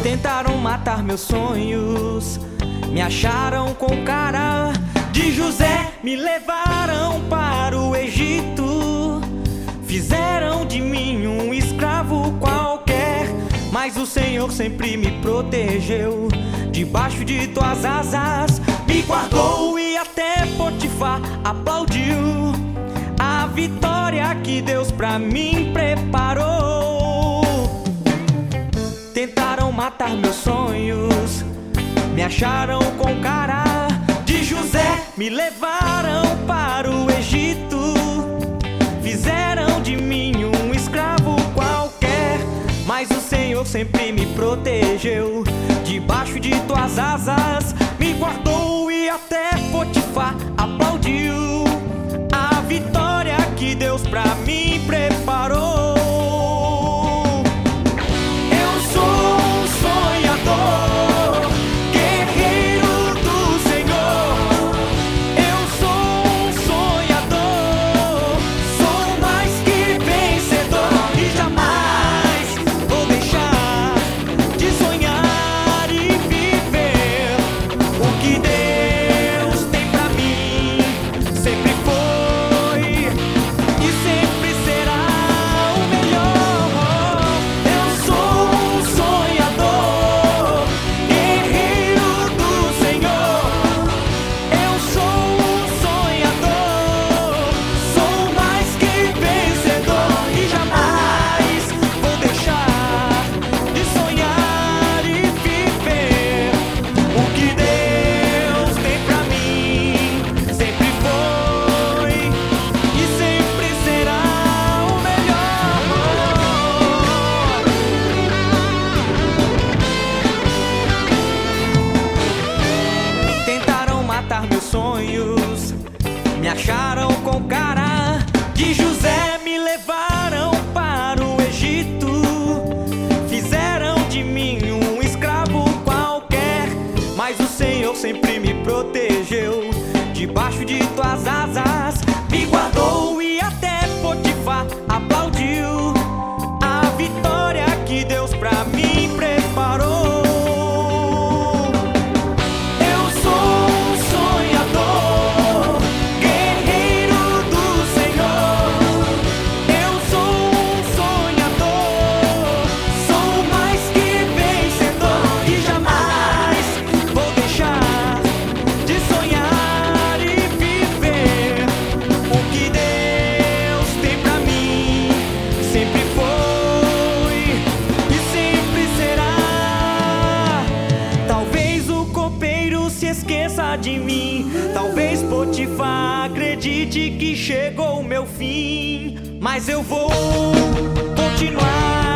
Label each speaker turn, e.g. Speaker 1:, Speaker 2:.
Speaker 1: Tentaram matar meus sonhos, me acharam com cara de José, me levaram para o Egito, fizeram de mim um escravo qualquer, mas o Senhor sempre me protegeu, debaixo de tuas asas me guardou, e até Potifar aplaudiu a vitória que Deus pra mim preparou. Tentaram matar meus sonhos, me acharam com cara de José, me levaram para o Egito, fizeram de mim um escravo qualquer, mas o Senhor sempre me protegeu, debaixo de tuas asas me guardou, e até Potifar aplaudiu a vitória que Deus pra mim preparou. Meus sonhos, me acharam com cara de José, me levaram para o Egito, fizeram de mim um escravo qualquer, mas o Senhor sempre me protegeu, debaixo de tuas asas me guardou, e até Potifar aplaudiu a vitória que Deus pra mim preparou. Esqueça de mim, talvez Potifar acredite que chegou o meu fim, mas eu vou continuar